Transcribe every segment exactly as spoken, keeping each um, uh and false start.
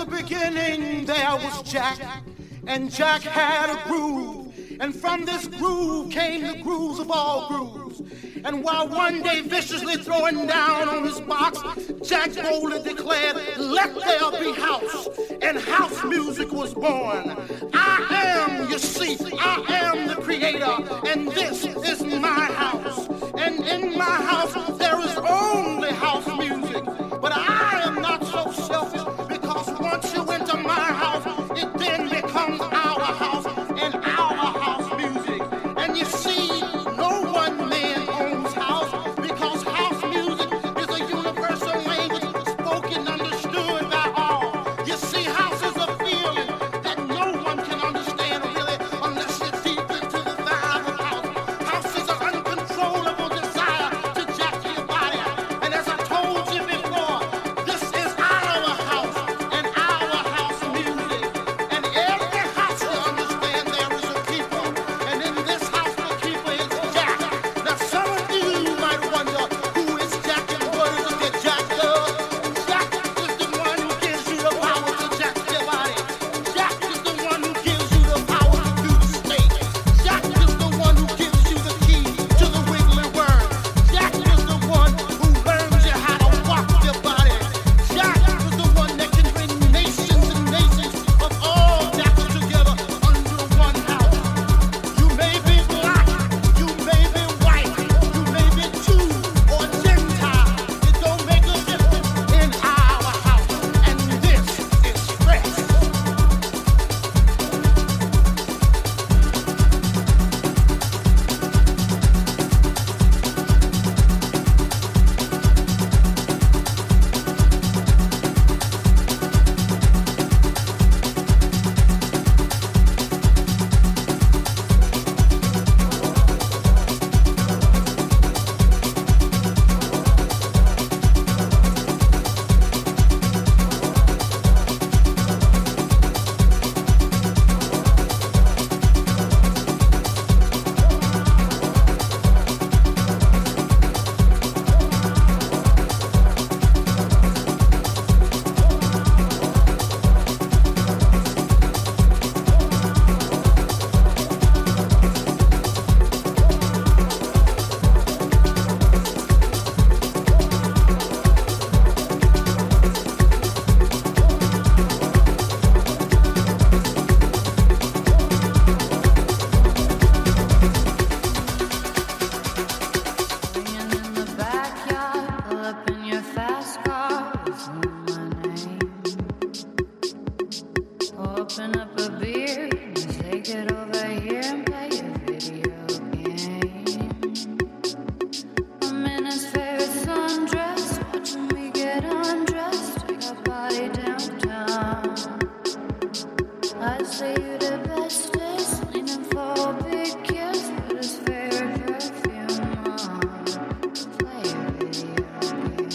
beginning there was Jack, and Jack had a groove, and from this groove came the grooves of all grooves. And while one day viciously throwing down on his box, Jack boldly declared, "Let there be house," and house music was born. I am, you see, I am the creator, and this is my house. And in my house there is only house music. But I am not so selfish, because once you enter my house, it then becomes our house and our house music. And you see, no one man owns house, because house music is a universal language spoken, understood by all. You see, house is a feeling that no one can understand really unless you're deep into the vibe of house. House is an uncontrollable desire to jack your body. And as I told you before, this is our house and our house music. And every house, you understand, there is a keeper. And in this house, the keeper is Jack. Now, some of you might wonder, who is Jack and what is it that Jack does? Jack is the one who gives you the power to jack your body. Jack is the one who gives you the power to do the snake. Jack is the one who gives you the key to the wiggly worm. Jack is the one who learns you how to walk your body. Jack is the one that can bring nations and nations of all jackers together under one house. You may be black, you may be white, you may be Jew or Gentile. It don't make a difference in our house. And this is fresh. Swinging in the backyard, pull up in your fast car, whistle my name. Open up a beer, and take it over here and play a video game. I'm in his favorite sundress, watching me get undressed. Take our body downtown. I say you the bestest, leaning for a big kiss, put his favorite perfume on, play a video game.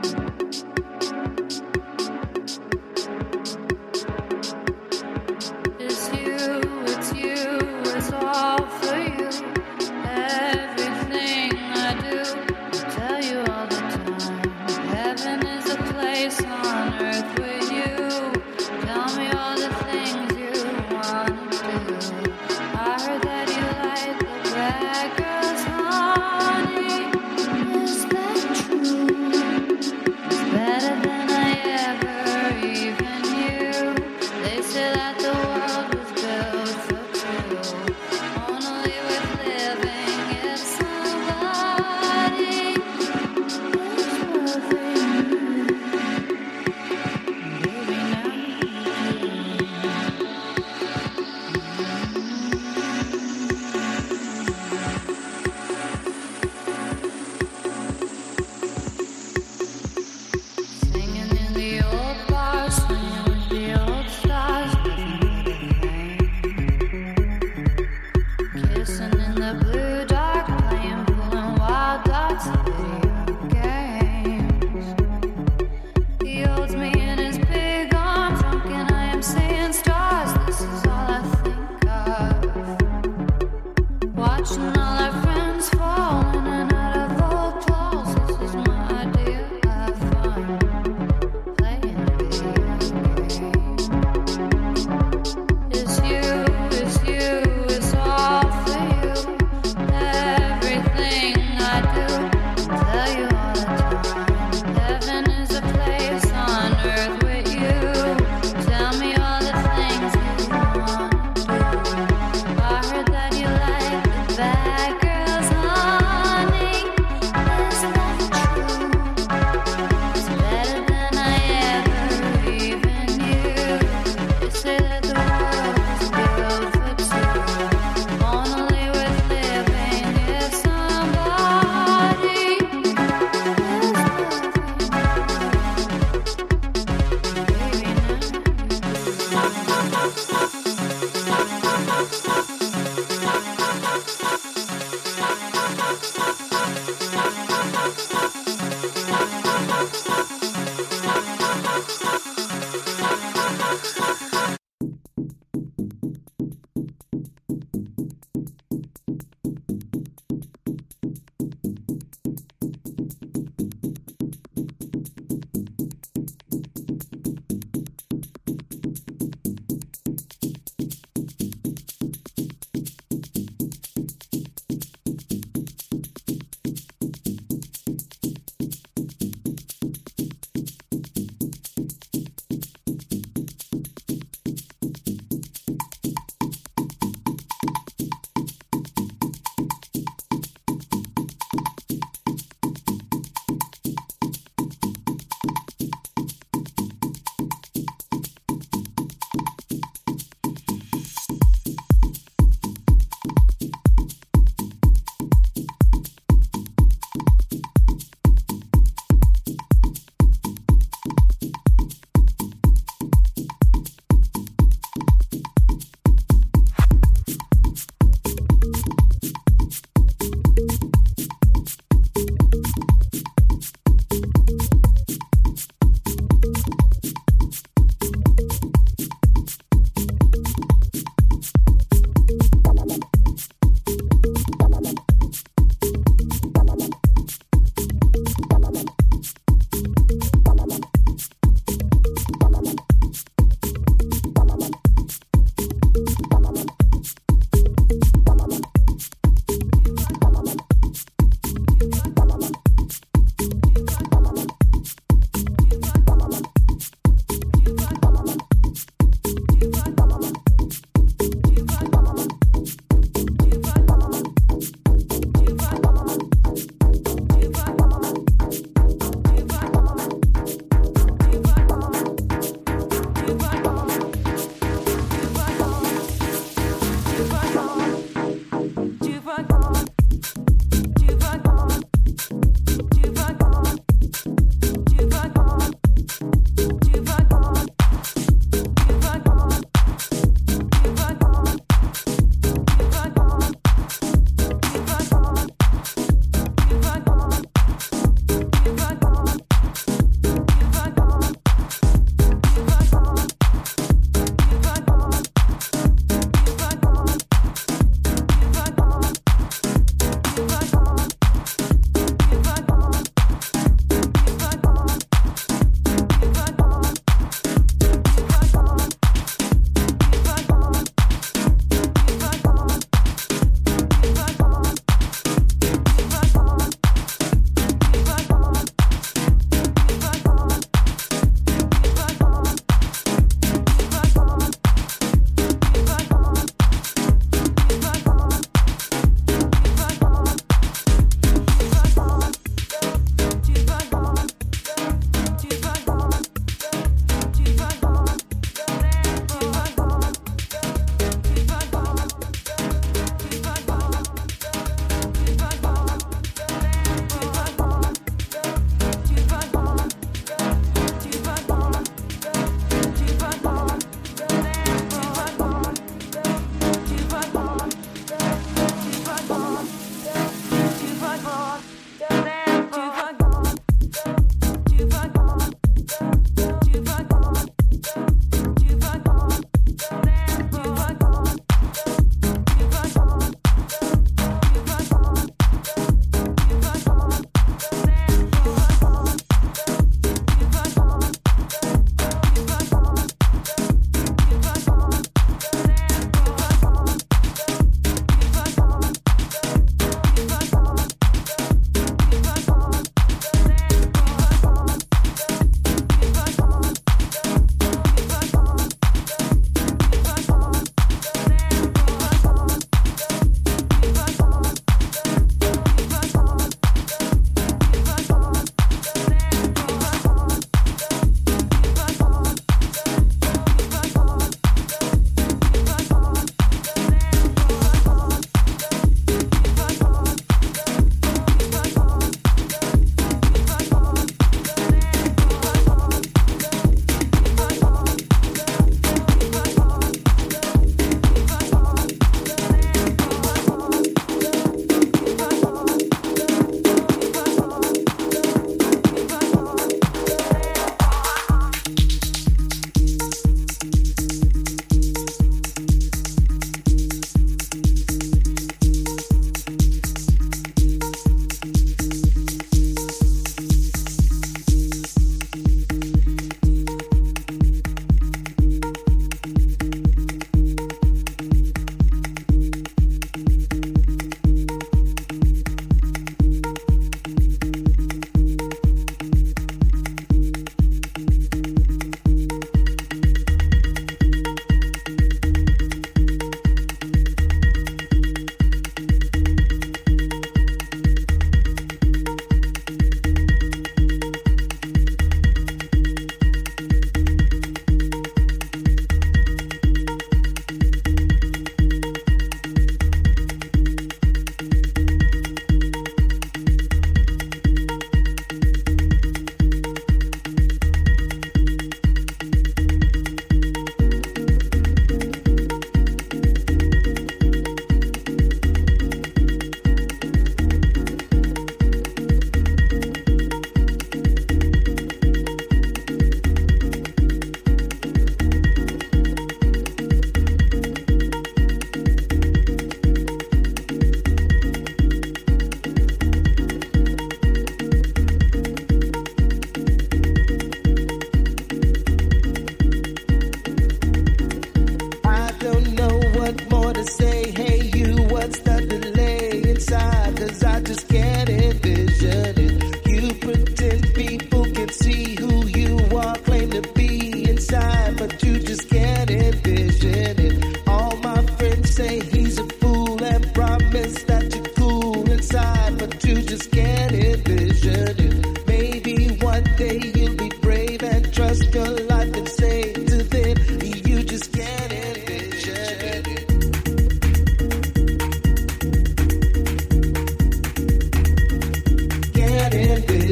It's you, it's you, it's all for you. Everything I do, I tell you all the time. Heaven is a place on earth with you. Tell me all the things you wanna do. I heard that you like the bad girls, honey. Is that true? It's better than I ever even knew. They say that the world was built for two, only with living if somebody is loving you. Baby, now you Singing in the old bars, swinging with the old stars, living with a flame. Kissing in the blue dark, playing, pulling wild dots, video games. He holds me in his big arms, drunken I am seeing stars. This is all I think of. Watching all our friends fall in and out of old clothes. This is my idea of fun, playing video games.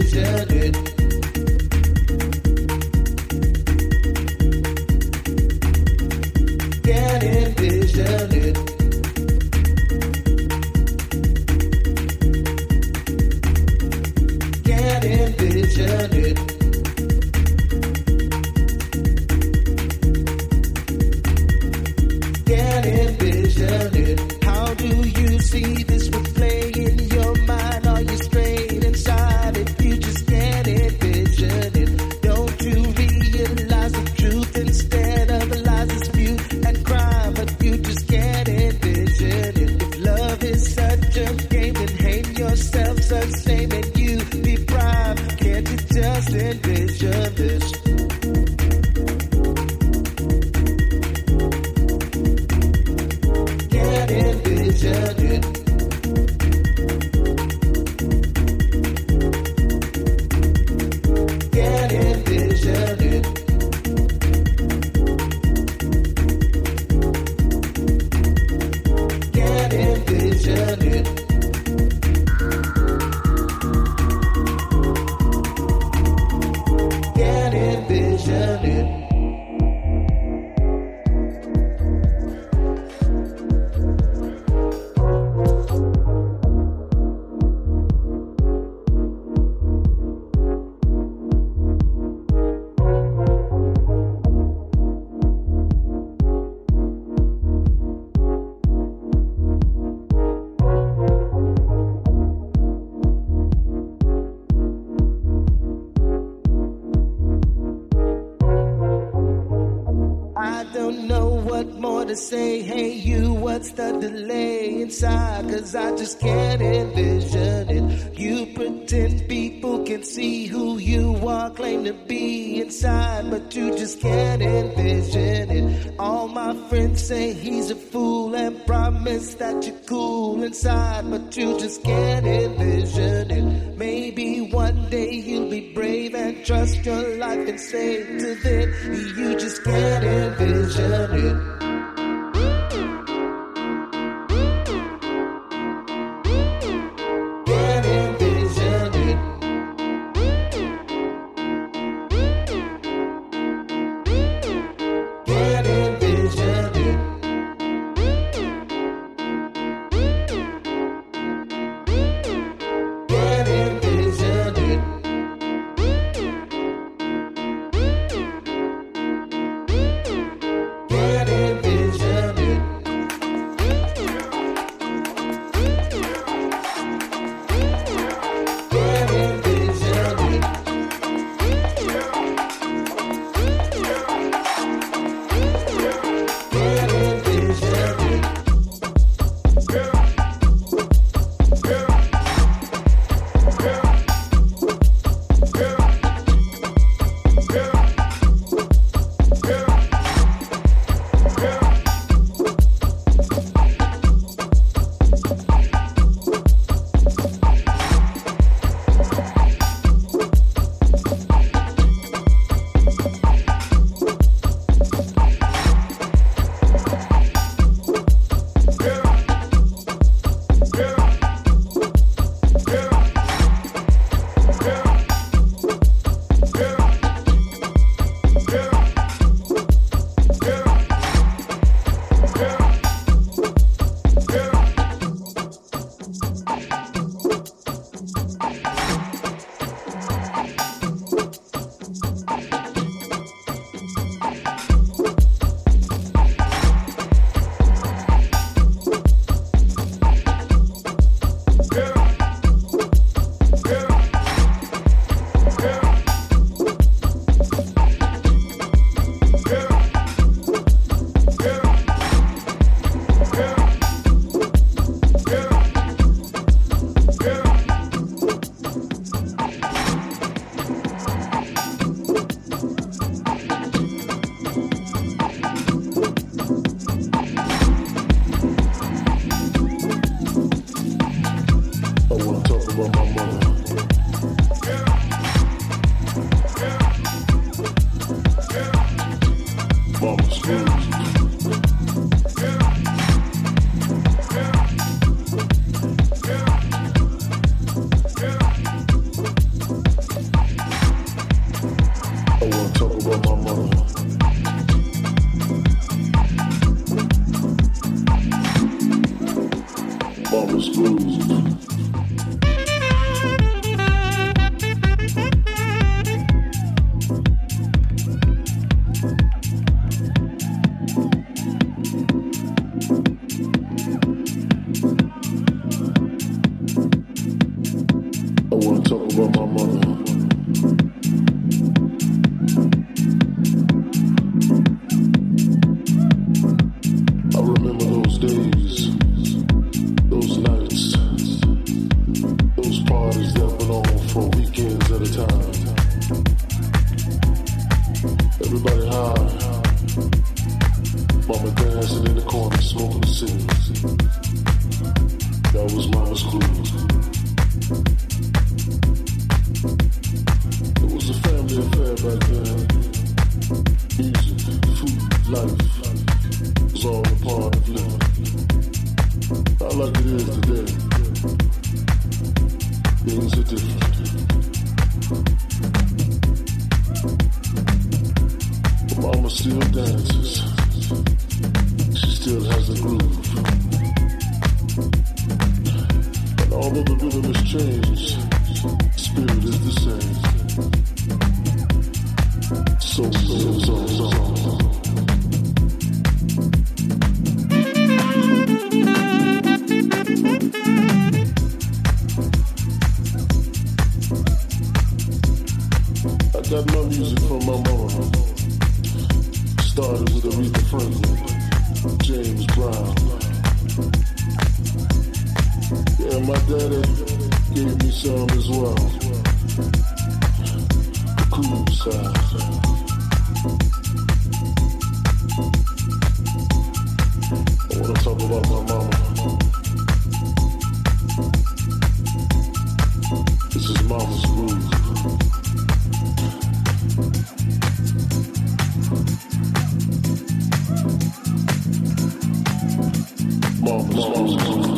to say, hey you, what's the delay inside? Cause I just can't envision it. You pretend people can see who you are, claim to be inside, but you just can't envision it. All my friends say he's a fool and promise that you're cool inside, but you just can't envision it. Maybe one day you'll be brave and trust your life and say to them, you just can't envision it. my mother. I remember those days, those nights, those parties that went on for weekends at a time. Everybody high, mama dancing in the corner, smoking a cigarette. That was mama's groove. It was a family affair back then. Music, food, life was all a part of living. Not like it is today. Things are different. But mama still dances. She still has a groove. And although the rhythm has changed, spirit is the same. So, so, so, so. I got my music from my mama. Started with Aretha Franklin, James Brown. Yeah, my daddy gave me some as well. The cool side. I wanna talk about my mama. This is mama's groove. Mama's, mama's groove.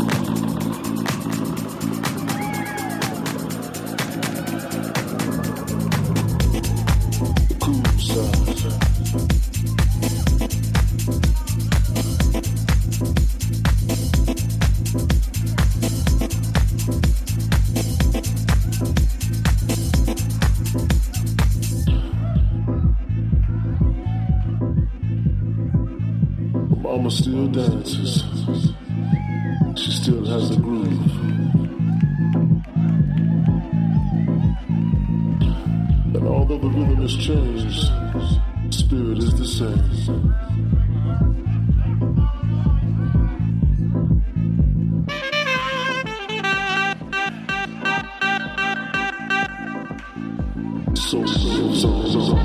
The cool side. Mama still dances. She still has the groove. And although the rhythm has changed, spirit is the same. So, so, so, so, so.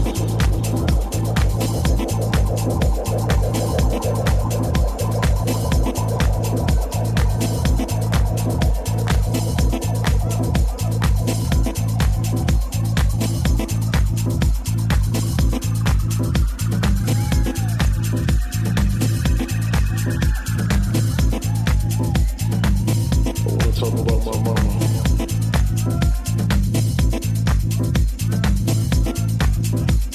Talk about my mama.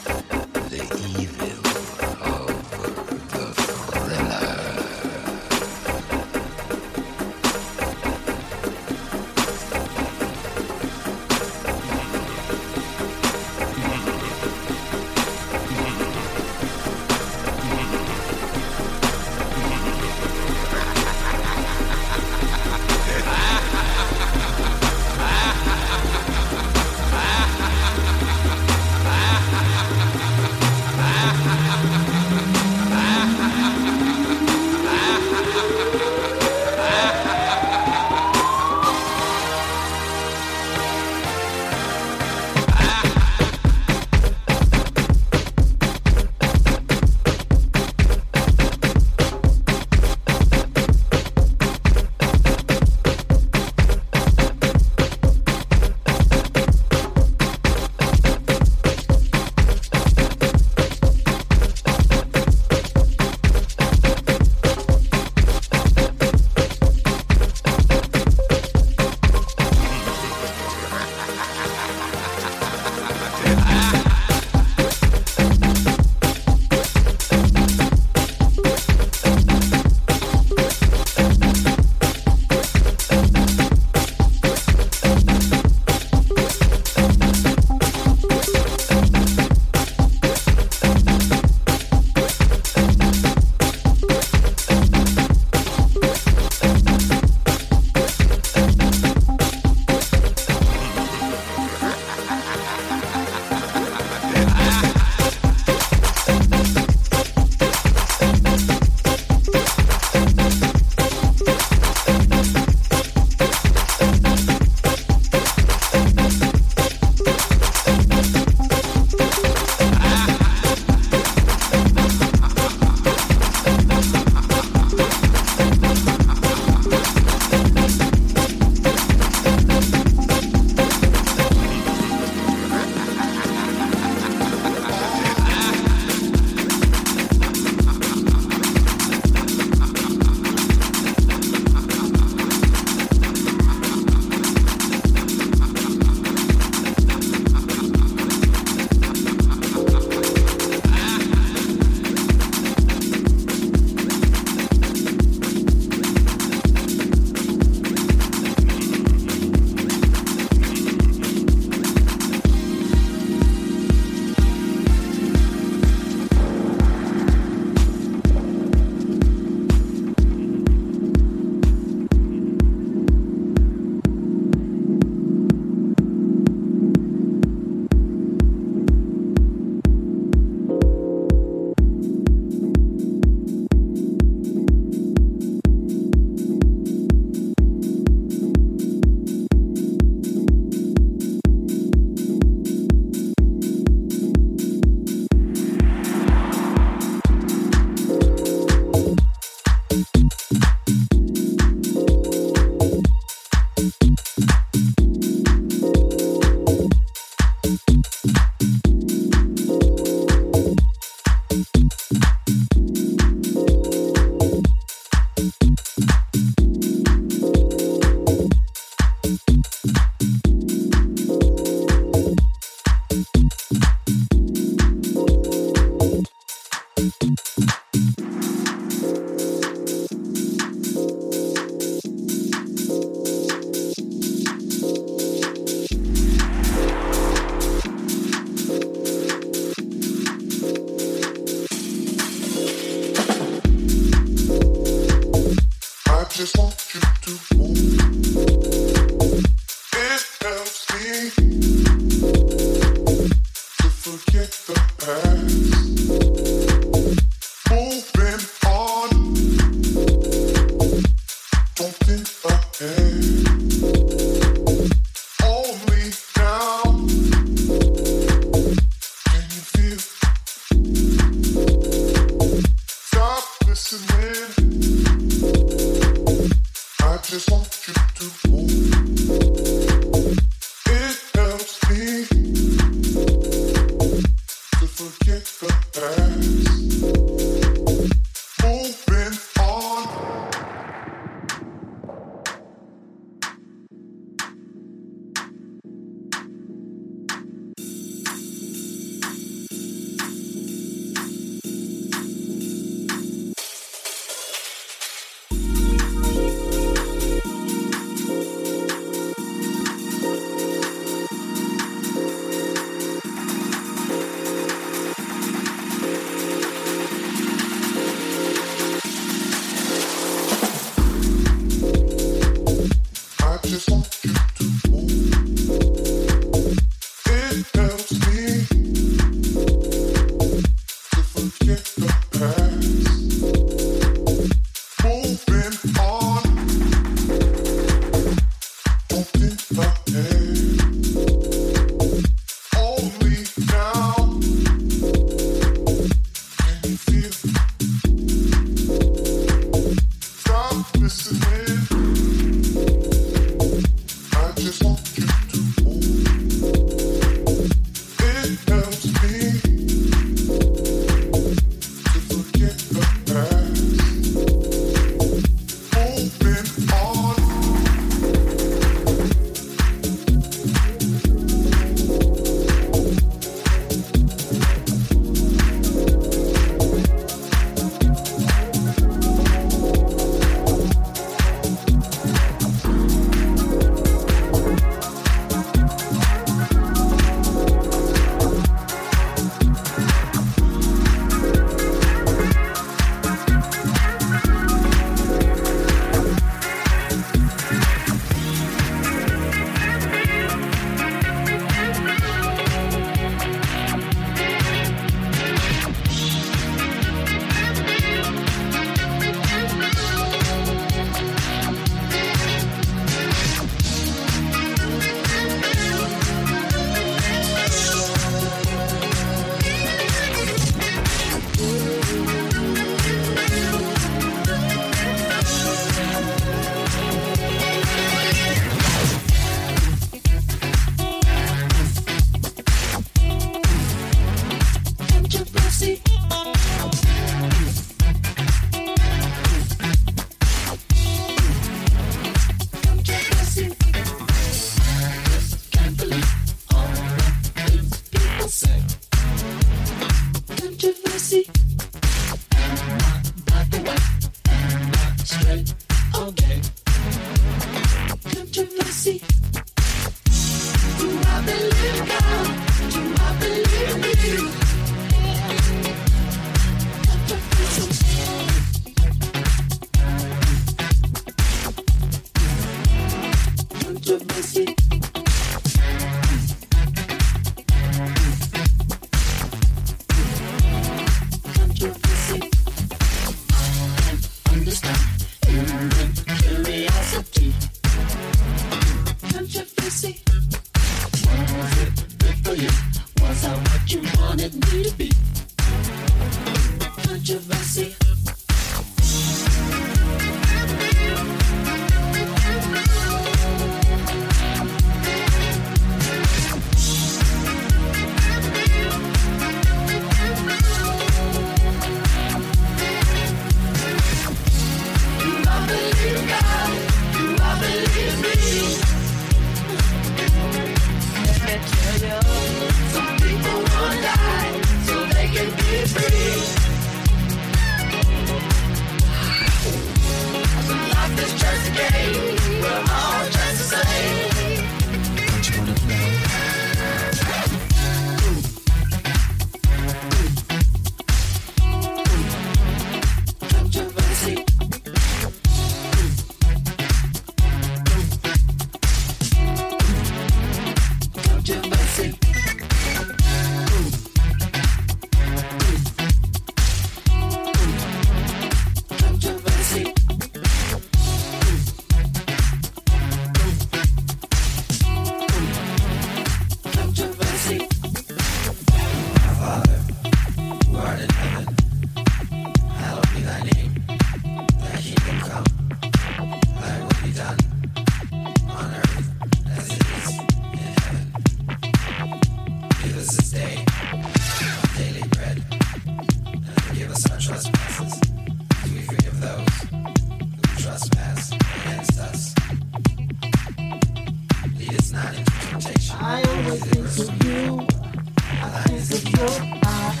I always think of you. I think of your eyes.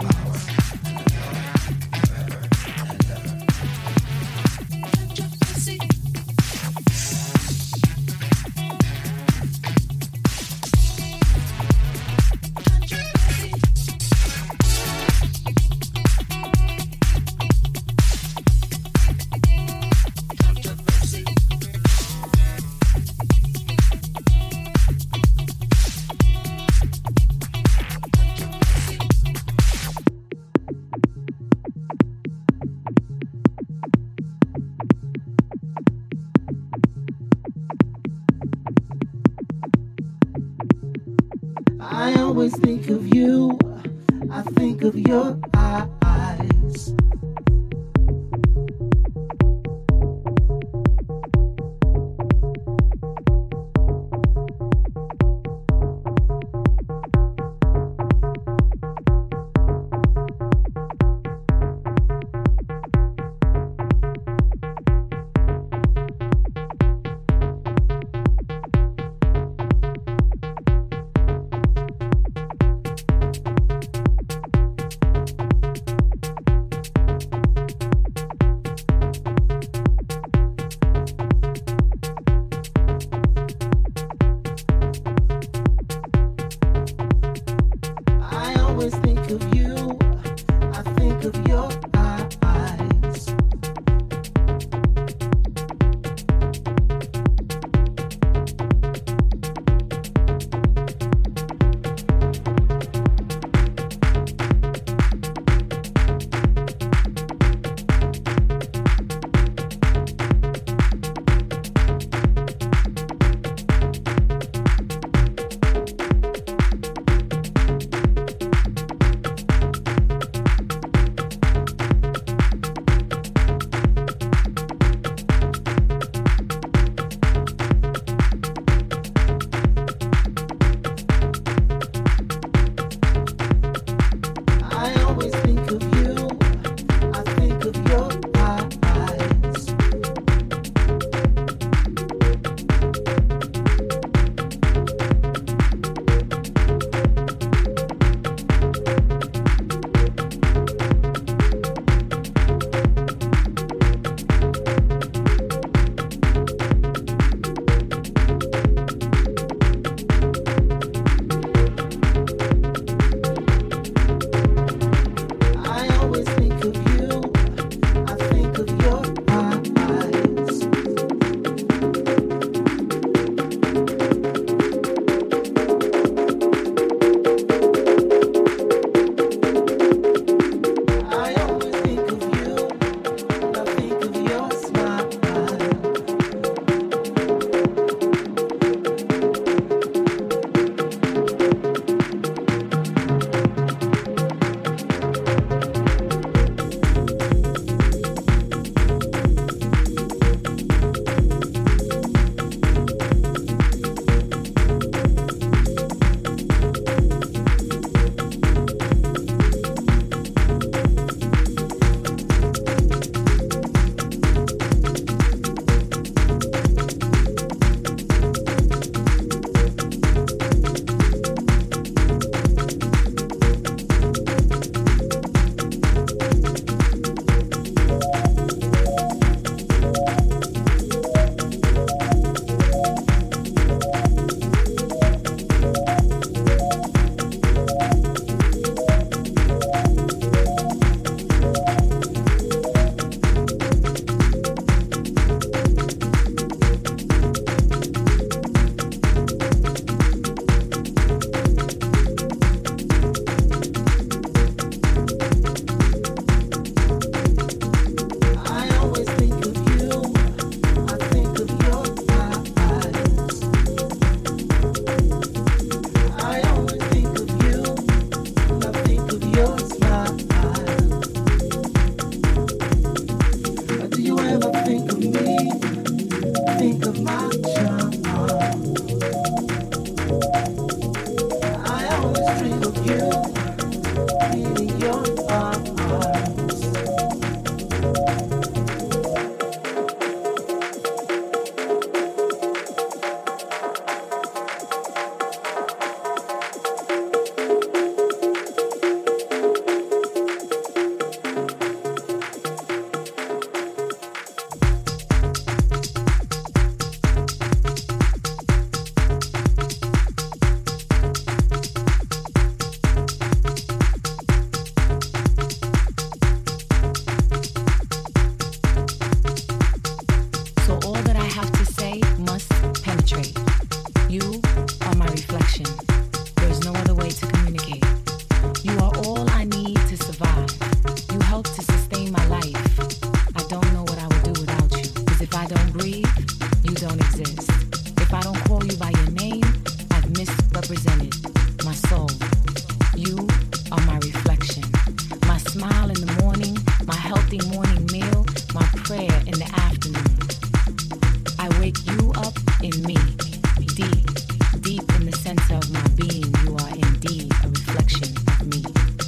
I always think of you. I think of your eyes. say must penetrate. You are my reflection. There's no other way to communicate. You are all I need to survive. You help to sustain my life. I don't know what I would do without you. Cause if I don't breathe, you don't exist. If I don't call you by your name, I've misrepresented my soul. You are my reflection. My smile in the morning, my healthy morning meal, my prayer in the afternoon. I wake you up in me, deep, deep in the center of my being. You are indeed a reflection of me.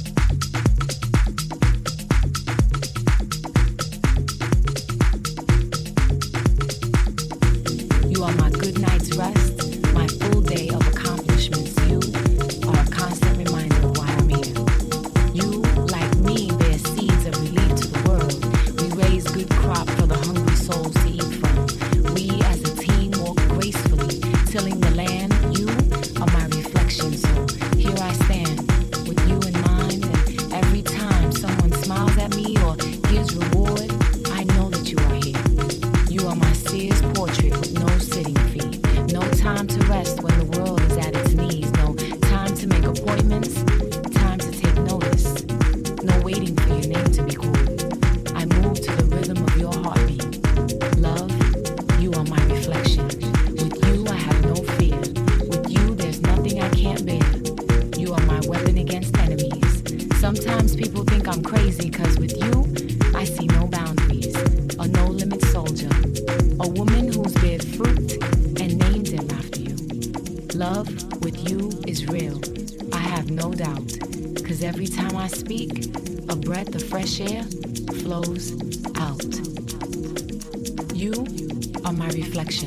You are my good night's rest, my full day of accomplishments. You are a constant reminder of why I'm here. You, like me, bear seeds of relief to the world. We raise good crop for the hungry souls to eat from. We as a team walk gracefully, tilling the land. You are my reflection, so here I stand with you in mind. And every time someone smiles at me or gives reward, I know that you are here. You are my seer's portrait with no sitting fee. No time to rest when the world is at its knees. No time to make appointments, time to take notice. No waiting for your name to be called. I move to the rhythm of your heartbeat. Love, you are my reflection. With you I have no fear. With you there's nothing I can't bear. You are my weapon against enemies. Sometimes people think I'm crazy cause with you I see no boundaries. A no-limit soldier. A woman who's bared fruit and named him after you. Love with you is real. I have no doubt. Cause every time I speak, a breath of fresh air flows out. You are my reflection.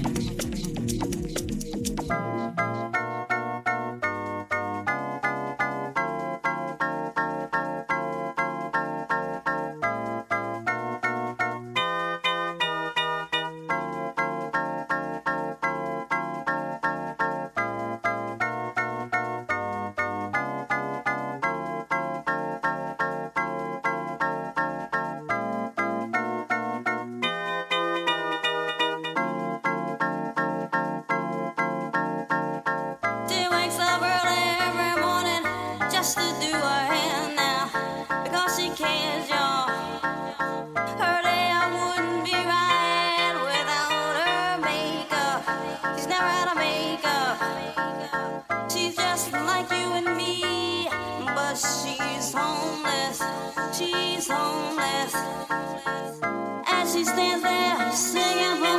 She wakes up early every morning just to do her hair now because she cares, y'all. Her day I wouldn't be right without her makeup. She's never had a makeup. She's just like you and me, but she's homeless. She's homeless. As she stands there singing for